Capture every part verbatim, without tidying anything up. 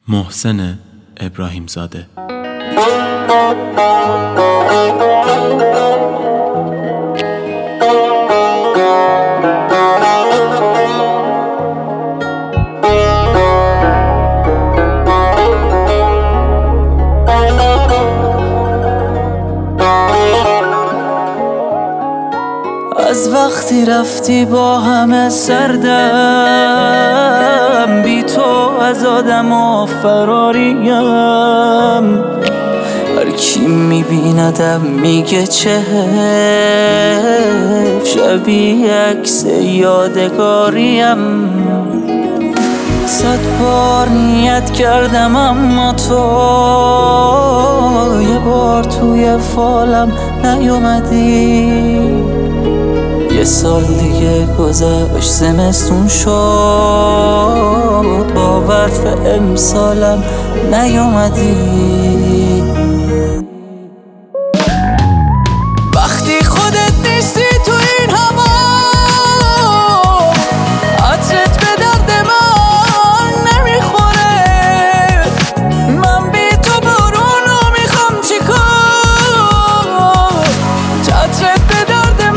محسن ابراهیم زاده. از وقتی رفتی با همه سردم، بی تو از آدم و فراریم. هر کی میبیندم میگه چه حیف، شبیه عکس یادگاریم. صد بار نیت کردم اما تو یه بار توی فالم نیومدی. یه سال دیگه گذشت، زمستون شد، با برف امسالم نیومدی. وقتی خودت نیستی تو این هوا، عطرت به درد من نمیخوره. من بی تو بارونو میخوام چیکار، عطرت به درد من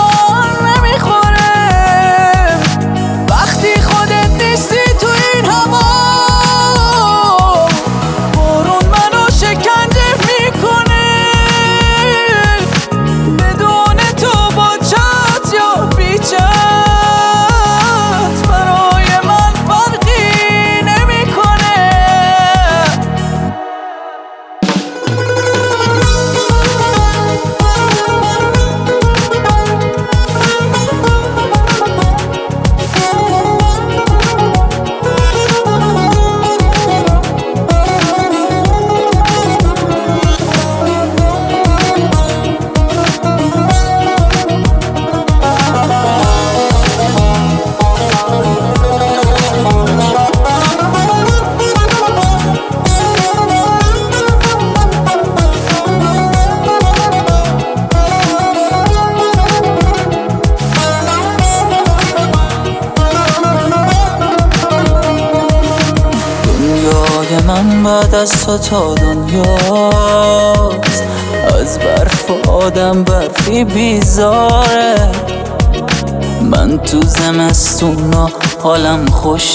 من بعد از تو تا دنیاست، از برف و آدم برفی بیزاره. من تو زمستونا حالم خوش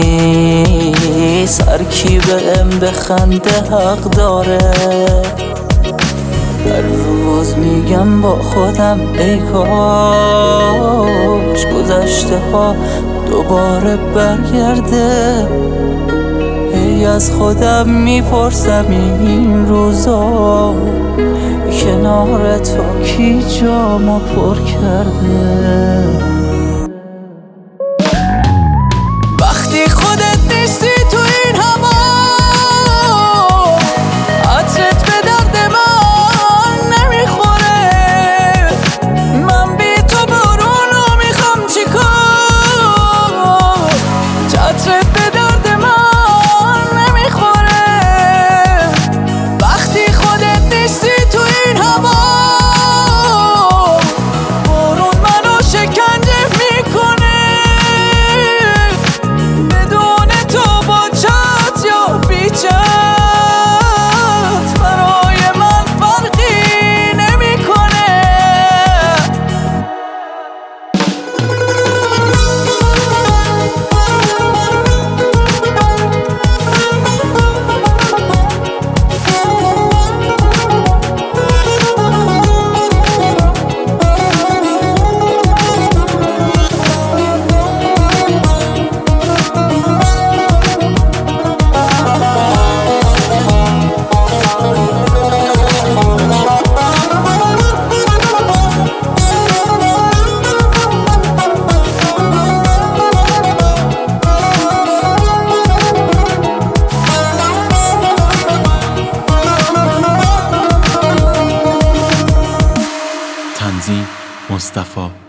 نیست، هر کی بهم بخنده حق داره. هر روز میگم با خودم ای کاش گذشته ها دوباره برگرده. ای از خودم میپرسم این روزا کنار تو کی جامو پر کرده. وقتی خودت نیستی تو این هوا، عطرت به درد من نمیخوره. من بی تو بارونو میخوام چیکار، عطرت به درد من تنظیم مصطفی